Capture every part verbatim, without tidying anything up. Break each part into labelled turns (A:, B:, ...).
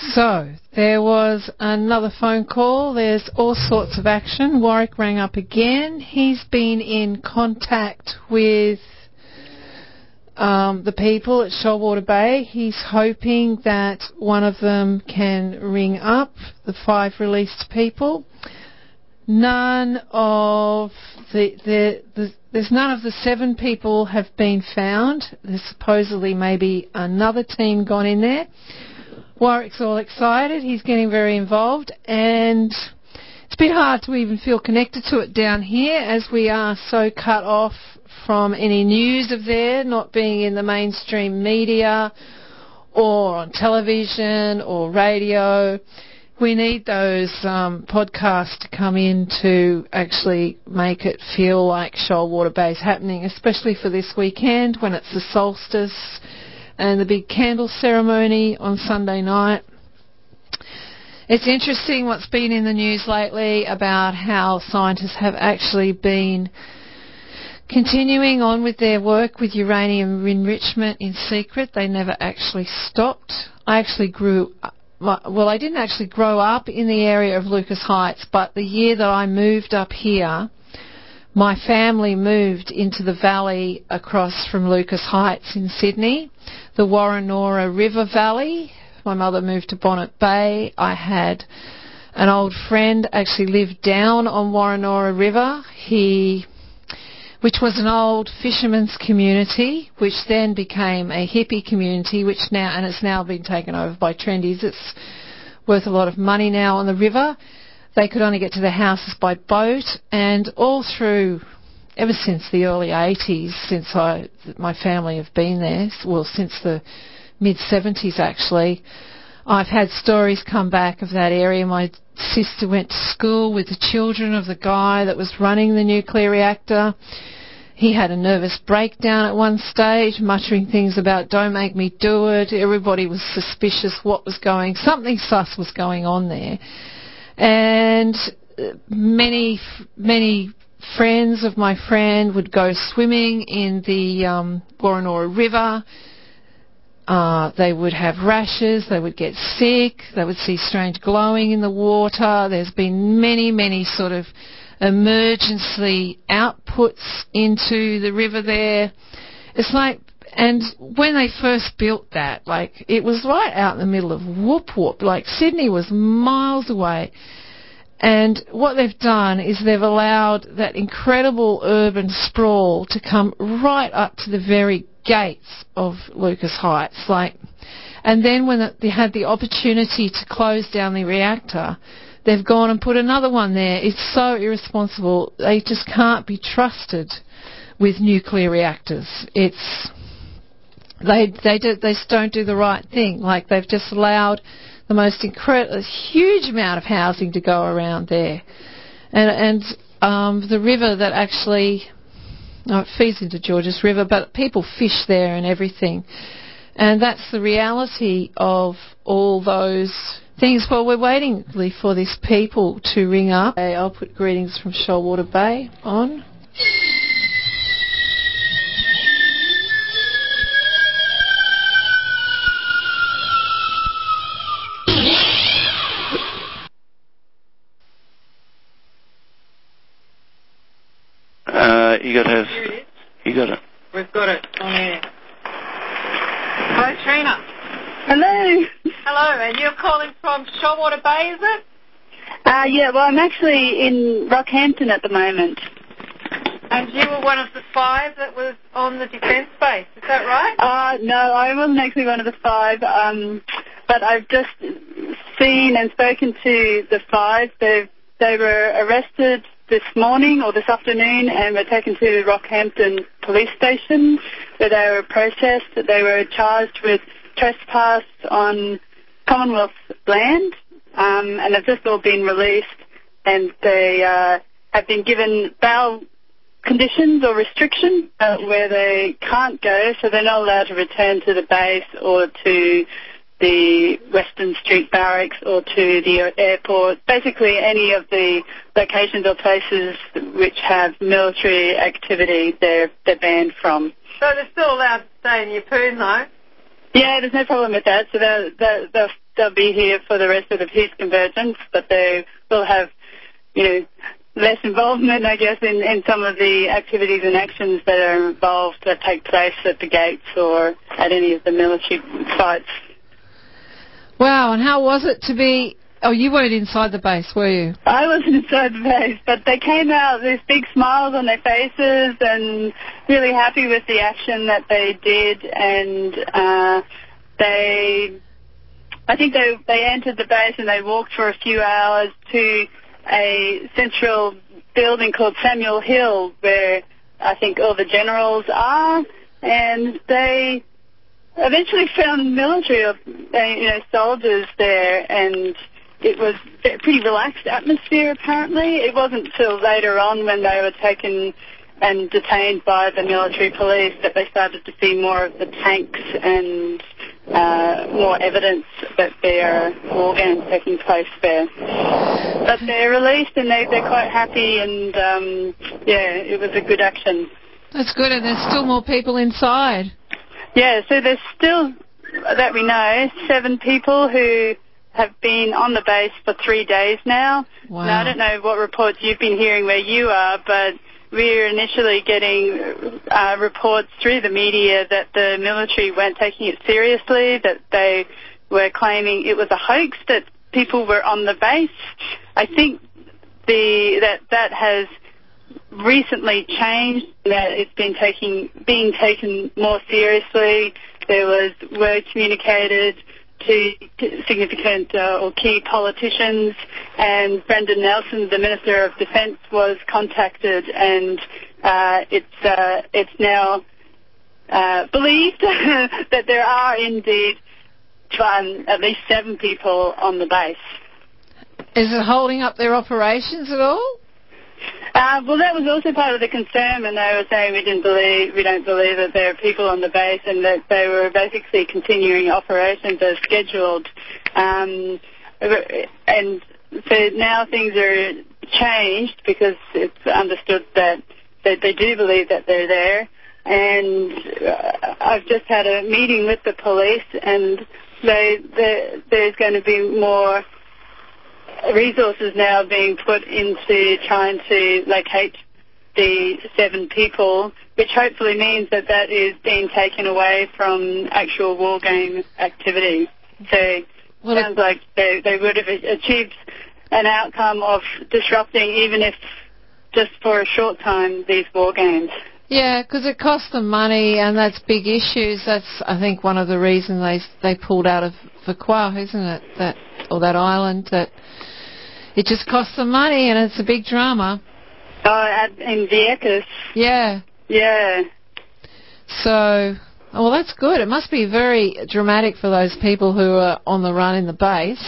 A: So, there was another phone call. There's all sorts of action. Warwick rang up again. He's been in contact with um, the people at Shoalwater Bay. He's hoping that one of them can ring up the five released people. None of the, the, the there's none of the seven people have been found. There's supposedly maybe another team gone in there. Warwick's all excited. He's getting very involved, and it's a bit hard to even feel connected to it down here as we are so cut off from any news of there, not being in the mainstream media or on television or radio. We need those um, podcasts to come in to actually make it feel like Shoalwater Bay is happening, especially for this weekend when it's the solstice and the big candle ceremony on Sunday night. It's interesting what's been in the news lately about how scientists have actually been continuing on with their work with uranium enrichment in secret. They never actually stopped. I actually grew up Well, I didn't actually grow up in the area of Lucas Heights, but the year that I moved up here, my family moved into the valley across from Lucas Heights in Sydney, the Woronora River Valley. My mother moved to Bonnet Bay. I had an old friend actually lived down on Woronora River. He... which was an old fisherman's community, which then became a hippie community, which now, and it's now been taken over by trendies. It's worth a lot of money now on the river. They could only get to their houses by boat, and all through, ever since the early eighties, since I, my family have been there, well, since the mid seventies actually, I've had stories come back of that area. My sister went to school with the children of the guy that was running the nuclear reactor. He had a nervous breakdown at one stage, muttering things about, don't make me do it. Everybody was suspicious what was going, something sus was going on there. And many, many friends of my friend would go swimming in the um, Woronora River. Uh, they would have rashes, they would get sick, they would see strange glowing in the water. There's been many, many sort of emergency outputs into the river there. It's like, and when they first built that, like, it was right out in the middle of whoop whoop, like Sydney was miles away. And what they've done is they've allowed that incredible urban sprawl to come right up to the very gates of Lucas Heights. Like, and then when they had the opportunity to close down the reactor, they've gone and put another one there. It's so irresponsible. They just can't be trusted with nuclear reactors. It's they they do, they just don't do the right thing. Like, they've just allowed the most incredible, huge amount of housing to go around there, and and um, the river that actually, oh, it feeds into Georges River, but people fish there and everything, and that's the reality of all those things. Well, we're waiting for these people to ring up. I'll put greetings from Shoalwater Bay on.
B: Uh, you got to have...
A: Here it is.
B: You got it.
A: We've got it on air. Hello, Trina.
C: Hello.
A: Hello, and you're calling from Shoalwater Bay, is it?
C: Uh, yeah, well, I'm actually in Rockhampton at the moment.
A: And you were one of the five that was on the defence base, is that right?
C: Uh, no, I wasn't actually one of the five, um, but I've just seen and spoken to the five. They they were arrested this morning or this afternoon and were taken to Rockhampton Police Station where they were processed. They were charged with trespass on Commonwealth land, um, and they've just all been released, and they uh, have been given bail conditions or restrictions uh, where they can't go, so they're not allowed to return to the base or to the Western Street Barracks or to the airport, basically any of the locations or places which have military activity they're, they're banned from.
A: So they're still allowed to stay in Yeppoon, though?
C: Yeah, there's no problem with that. So they're, they're, they're, they'll be here for the rest of the peace convergence, but they will have, you know, less involvement, I guess, in, in some of the activities and actions that are involved that take place at the gates or at any of the military sites.
A: Wow, and how was it to be... Oh, you weren't inside the base, were you?
C: I wasn't inside the base, but they came out with big smiles on their faces and really happy with the action that they did, and uh, they... I think they they entered the base and they walked for a few hours to a central building called Samuel Hill, where I think all the generals are, and they eventually found military, uh, you know, soldiers there, and it was a pretty relaxed atmosphere, apparently. It wasn't till later on when they were taken and detained by the military police that they started to see more of the tanks and uh, more evidence that there are war games taking place there. But they're released and they, they're quite happy, and um, yeah, it was a good action.
A: That's good, and there's still more people inside.
C: Yeah, so there's still, that we know, seven people who have been on the base for three days now.
A: Wow.
C: Now, I don't know what reports you've been hearing where you are, but we're initially getting uh, reports through the media that the military weren't taking it seriously, that they were claiming it was a hoax, that people were on the base. I think the that that has recently changed, that it's been taking being taken more seriously. There was word communicated to significant uh, or key politicians, and Brendan Nelson, the Minister of Defence, was contacted, and uh, it's uh, it's now uh, believed that there are indeed um, at least seven people on the base.
A: Is it holding up their operations at all?
C: Uh, well, that was also part of the concern, and they were saying we didn't believe, we don't believe that there are people on the base, and that they were basically continuing operations as scheduled. Um, and so now things are changed because it's understood that, that they do believe that they're there. And uh, I've just had a meeting with the police, and they, they, there's going to be more resources now being put into trying to locate the seven people, which hopefully means that that is being taken away from actual war game activity. So well, it sounds like they, they would have achieved an outcome of disrupting, even if just for a short time, these war games.
A: Yeah, because it costs them money, and that's big issues. That's, I think, one of the reasons they they pulled out of Vakwa, isn't it? That or that island, that it just costs them money, and it's a big drama.
C: Oh, at, in Vieques.
A: Yeah.
C: Yeah.
A: So, well, that's good. It must be very dramatic for those people who are on the run in the base,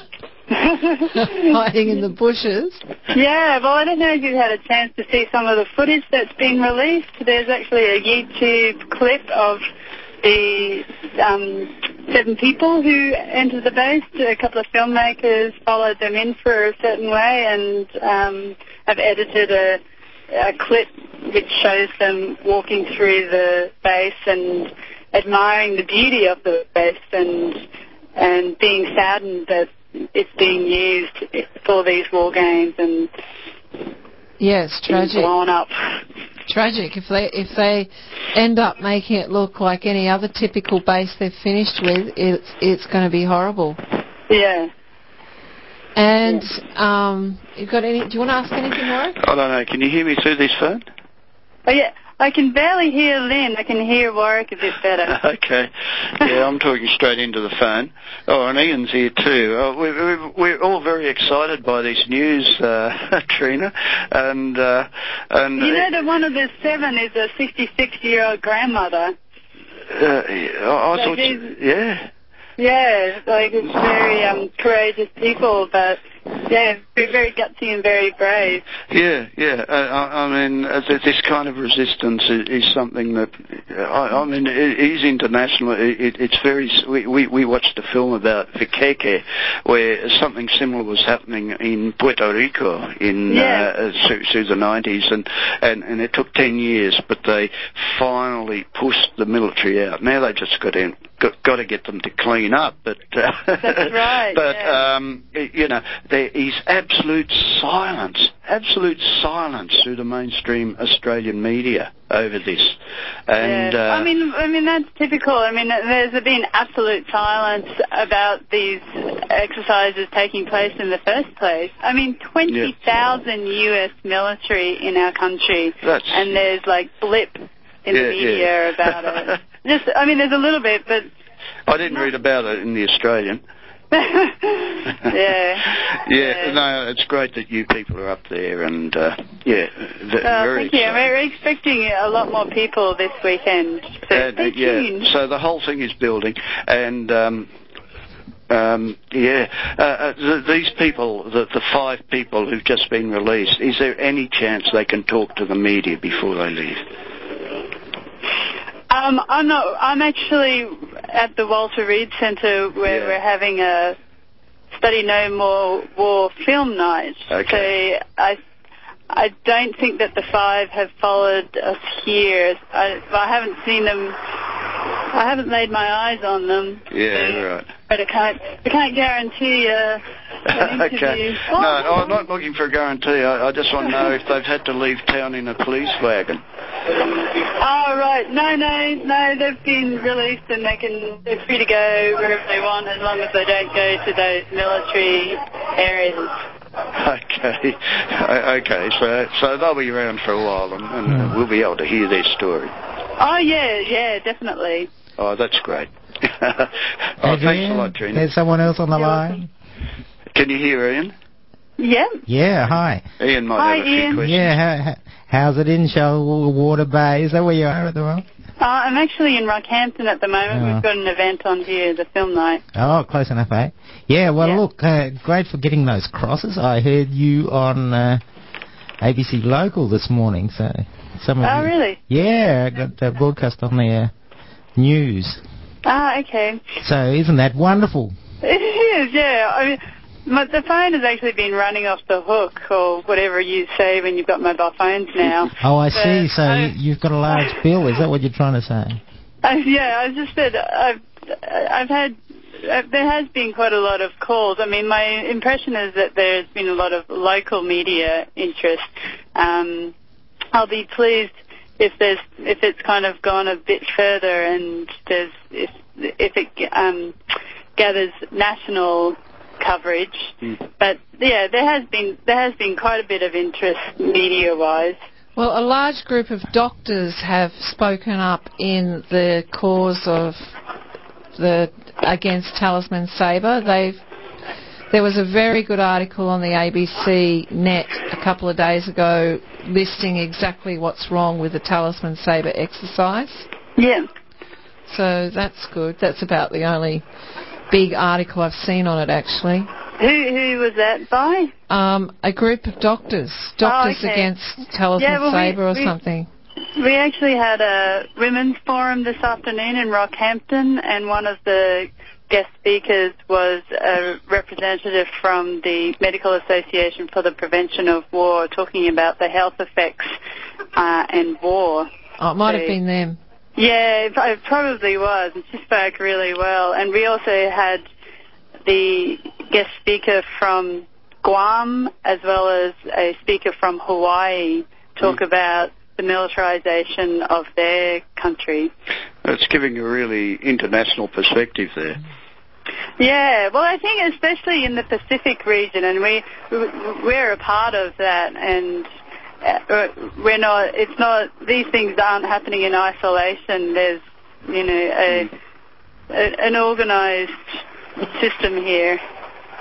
A: hiding in the bushes.
C: Yeah, well, I don't know if you've had a chance to see some of the footage that's been released. There's actually a YouTube clip of the um, seven people who entered the base. A couple of filmmakers followed them in for a certain way and um, have edited a, a clip which shows them walking through the base and admiring the beauty of the base and and being saddened that it's being used for these war games and
A: yes, tragic.
C: Blown up.
A: Tragic. If they if they end up making it look like any other typical base they've finished with, it's it's going to be horrible.
C: Yeah.
A: And yeah. um, you've got any? Do you want to ask anything, Warwick?
B: I don't know. Can you hear me through this phone?
C: Oh yeah. I can barely hear Lynn. I can hear Warwick a bit better.
B: Okay. Yeah, I'm talking straight into the phone. Oh, and Ian's here too. Oh, we're, we're all very excited by this news, uh, Trina. And uh, and
C: you know that one of the seven is a sixty-six-year-old grandmother.
B: Uh, I, I
C: so
B: thought, yeah.
C: Yeah, like it's very um, courageous people, but Yeah, very, very gutsy and very brave.
B: Yeah, yeah. Uh, I, I mean, uh, this kind of resistance is, is something that, uh, I, I mean, it is international. It, it, it's very. We, we, we watched a film about Viqueque, where something similar was happening in Puerto Rico in
C: Yeah.
B: uh, through, through the nineties, and, and, and it took ten years, but they finally pushed the military out. Now they just got in. Got, got to get them to clean up, but uh,
C: That's right.
B: but
C: yeah.
B: um, you know, there is absolute silence, absolute silence through the mainstream Australian media over this, and
C: yeah.
B: uh,
C: I mean, I mean that's typical. I mean, there's been absolute silence about these exercises taking place in the first place. I mean, twenty thousand yeah. U S military in our country,
B: That's,
C: and there's like blip in
B: yeah,
C: the media
B: yeah.
C: about it. Just, I mean, there's a little bit, but
B: I didn't
C: not...
B: read about it in the Australian.
C: yeah.
B: yeah.
C: Yeah.
B: No, it's great that you people are up there, and uh, yeah, v-
C: oh,
B: very
C: thank you.
B: exciting.
C: We're expecting a lot more people this weekend. So
B: and,
C: stay
B: uh, yeah,
C: tuned.
B: so the whole thing is building, and. Um, Um, yeah, uh, uh, th- these people, the, the five people who've just been released, is there any chance they can talk to the media before they leave?
C: Um, I'm not. I'm actually at the Walter Reed Centre where
B: Yeah.
C: we're having a Study No More War film night.
B: Okay.
C: So I, I don't think that the five have followed us here. I, I haven't seen them. I haven't laid my eyes on them.
B: Yeah,
C: so,
B: right.
C: But I can't. I can't guarantee uh, an interview.
B: Okay.
C: Oh,
B: No, I'm not looking for a guarantee. I, I just want to know if they've had to leave town in a police wagon.
C: Oh, right. No, no, no. They've been released and they can, they're free to go wherever they want as long as they don't go to those military areas.
B: Okay. Okay. So, so they'll be around for a while, and, and
D: Mm.
B: we'll be able to hear their story.
C: Oh, yeah, yeah, definitely.
B: Oh, that's great. oh,
D: Adrian,
B: thanks a lot, Trina.
D: There's someone else on the
C: You're
D: line.
B: Can you hear Ian?
C: Yeah.
D: Yeah, hi.
B: Ian might
C: Hi,
B: have a few
C: Ian.
B: questions.
D: Yeah, how, how, how's it in Shellwater Bay? Is that where you are at the moment?
C: Uh, I'm actually in Rockhampton at the moment.
D: Oh.
C: We've got an event on here, the film night.
D: Oh, close enough, eh? Yeah, well,
C: Yeah.
D: look, uh, great for getting those crosses. I heard you on uh, A B C Local this morning, so some of
C: Oh,
D: you...
C: really?
D: Yeah, I got uh, broadcast on their news.
C: Ah, okay.
D: So isn't that wonderful?
C: It is, yeah. I mean, my, the phone has actually been running off the hook, or whatever you say when you've got mobile phones now.
D: Oh, I
C: But
D: see. So
C: I-
D: you, you've got a large bill. Is that what you're trying to say?
C: Uh, yeah, I just said I've I've had uh, there has been quite a lot of calls. I mean, my impression is that there's been a lot of local media interest. Um, I'll be pleased if there's if it's kind of gone a bit further and there's if if it um, gathers national coverage.
B: Mm.
C: But yeah, there has been there has been quite a bit of interest media-wise.
A: Well, a large group of doctors have spoken up in the cause of the against Talisman Sabre. They've there was a very good article on the A B C net a couple of days ago listing exactly what's wrong with the Talisman Sabre exercise.
C: Yeah.
A: So that's good. That's about the only big article I've seen on it, actually.
C: Who who was that by?
A: Um, a group of doctors, doctors
C: Oh, okay.
A: against Talisman
C: Yeah, well, we-
A: Sabre or
C: we-
A: something.
C: We actually had a women's forum this afternoon in Rockhampton, and one of the guest speakers was a representative from the Medical Association for the Prevention of War, talking about the health effects uh, and war.
A: Oh, it might
C: So-
A: have been them.
C: Yeah, it, it probably was, and she spoke really well. And we also had the guest speaker from Guam as well as a speaker from Hawaii talk
B: Mm.
C: about the militarization of their country.
B: It's giving a really international perspective there.
C: Yeah, well, I think especially in the Pacific region, and we we're a part of that, and uh, we're not. It's not. These things aren't happening in isolation. There's, you know, a, a an organised system here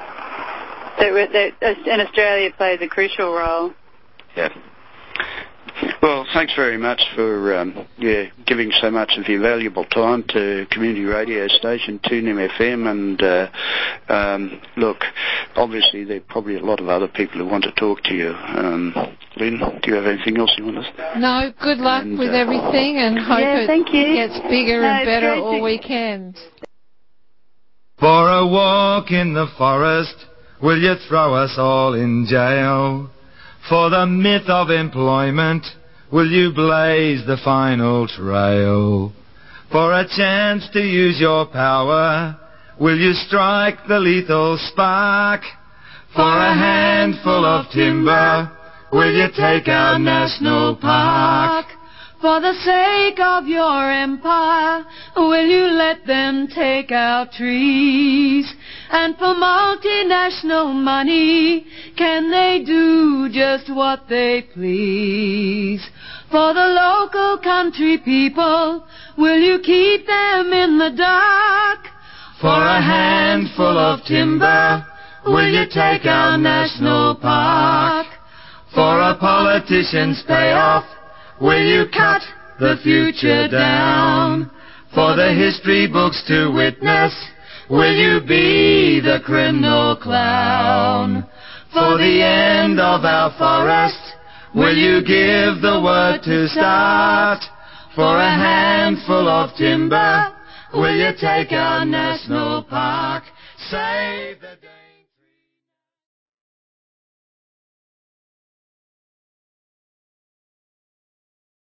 C: that, that and Australia plays a crucial role.
B: Yeah. Well, thanks very much for um, yeah giving so much of your valuable time to community radio station two N I M F M. And uh, um, look, obviously there are probably a lot of other people who want to talk to you. Um, Lynn, do you have anything else you want to say?
A: No, good luck
B: and,
A: with
B: uh,
A: everything, and hope
C: yeah,
A: it
C: thank you.
A: gets bigger
C: no,
A: and better
C: great
A: all
C: to-
A: weekend.
E: For a walk in the forest, will you throw us all in jail? For the myth of employment, will you blaze the final trail? For a chance to use your power, will you strike the lethal spark? For a handful of timber, will you take our national park?
F: For the sake of your empire, will you let them take our trees? And for multinational money, can they do just what they please? For the local country people, will you keep them in the dark?
E: For a handful of timber, will you take our national park? For a politician's payoff, will you cut the future down? For the history books to witness, will you be the criminal clown? For the end of our forest, will you give the word to start? For a handful of timber, will you take our national park? Save the day.